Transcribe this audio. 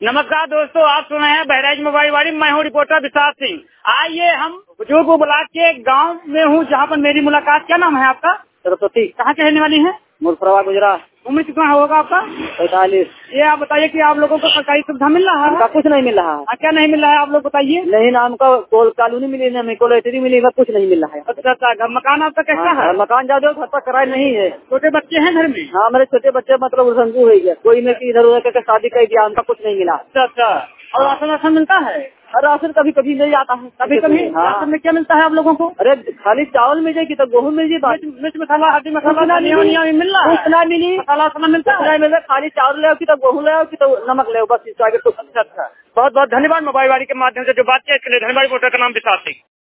नमस्कार दोस्तों, आप सुन रहे हैं बहराइच मोबाइल वाली। मैं हूँ रिपोर्टर विशाल सिंह। आइए हम बुजुर्ग ब्लॉक के गांव में हूँ जहाँ पर मेरी मुलाकात। क्या नाम है आपका? सरस्वती। कहाँ के रहने वाली हैं? मुजफ्फराबाद गुजरात। उम्र कितना होगा आपका? 45। ये आप बताइए कि आप लोगों को सरकारी सुविधा मिल रहा है? कुछ नहीं मिल रहा है। क्या नहीं मिल रहा है, आप लोग बताइए। नहीं ना, हमको कॉलोनी मिली, ना हमको लैटरी मिलेगा, कुछ नहीं मिल रहा है। अच्छा, मकान आपका कैसा है? मकान ज्यादा घर पर किराया नहीं है। छोटे बच्चे हैं घर में? हाँ, मेरे छोटे बच्चे मतलब रंगू हो गया, कोई में इधर उधर करके शादी कर दिया, हमका कुछ नहीं मिला। अच्छा, और राशन मिलता है? राशन कभी कभी मिल जाता है, कभी कभी। राशन में क्या मिलता है आप लोगों को? अरे खाली चावल मिल जाएगी तो गेहूँ मिल जाए, मिर्च मसाला, हल्दी मसाला मिल रहा है? उतना मिली, मसाला मिलता है? खाली चावल ले की तो गेहूँ ले की तो नमक ले, बस इसका आगे कुछ। अच्छा, बहुत बहुत धन्यवाद। मोबाइल वाली के माध्यम से जो बात किया इसके लिए धन्यवाद। रिपोर्टर का नाम विशाल सिंह।